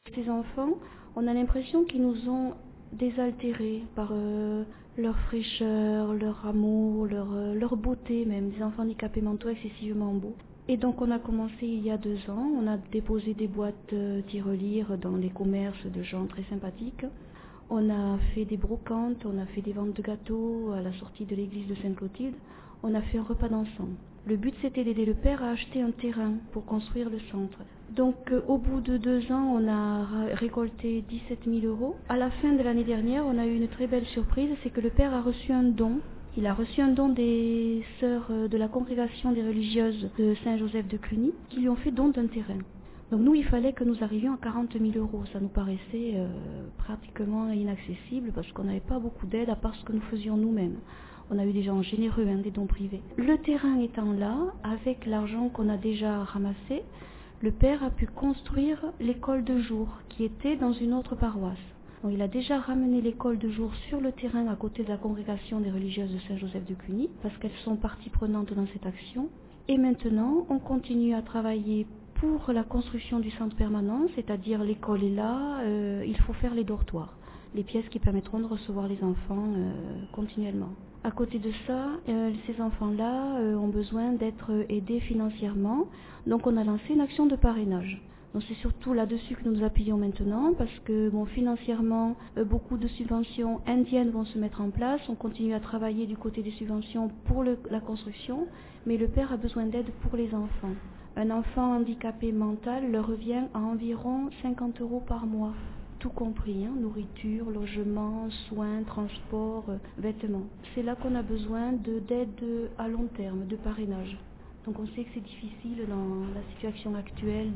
Ces enfants, on a l'impression qu'ils nous ont désaltérés par leur fraîcheur, leur amour, leur beauté même, des enfants handicapés mentaux excessivement beaux. Et donc on a commencé il y a 2 ans, on a déposé des boîtes tirelire dans les commerces de gens très sympathiques. On a fait des brocantes, on a fait des ventes de gâteaux à la sortie de l'église de Sainte-Clotilde. On a fait un repas dansant. Le but, c'était d'aider le père à acheter un terrain pour construire le centre. Donc, au bout de 2 ans, on a récolté 17 000 euros. À la fin de l'année dernière, on a eu une très belle surprise, c'est que le père a reçu un don. Il a reçu un don des sœurs de la congrégation des religieuses de Saint-Joseph de Cluny, qui lui ont fait don d'un terrain. Donc nous, il fallait que nous arrivions à 40 000 euros. Ça nous paraissait pratiquement inaccessible parce qu'on n'avait pas beaucoup d'aide à part ce que nous faisions nous-mêmes. On a eu des gens généreux, des dons privés. Le terrain étant là, avec l'argent qu'on a déjà ramassé, le père a pu construire l'école de jour qui était dans une autre paroisse. Donc, il a déjà ramené l'école de jour sur le terrain à côté de la congrégation des religieuses de Saint-Joseph de Cluny parce qu'elles sont partie prenante dans cette action. Et maintenant, on continue à travailler pour la construction du centre permanent, c'est-à-dire l'école est là, il faut faire les dortoirs, les pièces qui permettront de recevoir les enfants continuellement. À côté de ça, ces enfants-là ont besoin d'être aidés financièrement, donc on a lancé une action de parrainage. Donc c'est surtout là-dessus que nous nous appuyons maintenant parce que financièrement, beaucoup de subventions indiennes vont se mettre en place. On continue à travailler du côté des subventions pour la construction, mais le père a besoin d'aide pour les enfants. Un enfant handicapé mental leur revient à environ 50 euros par mois, tout compris, nourriture, logement, soins, transport, vêtements. C'est là qu'on a besoin d'aide à long terme, de parrainage. Donc on sait que c'est difficile dans la situation actuelle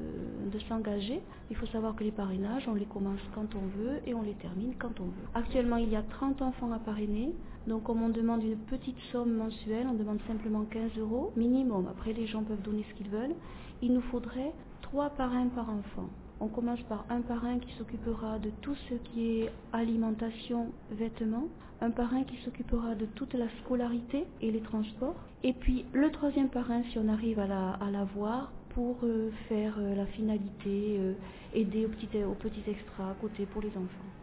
de s'engager. Il faut savoir que les parrainages, on les commence quand on veut et on les termine quand on veut. Actuellement, il y a 30 enfants à parrainer. Donc comme on demande une petite somme mensuelle, on demande simplement 15 euros minimum. Après, les gens peuvent donner ce qu'ils veulent. Il nous faudrait 3 parrains par enfant. On commence par un parrain qui s'occupera de tout ce qui est alimentation, vêtements, un parrain qui s'occupera de toute la scolarité et les transports, et puis le 3e parrain, si on arrive à l'avoir, pour faire la finalité, aider aux petits extras à côté pour les enfants.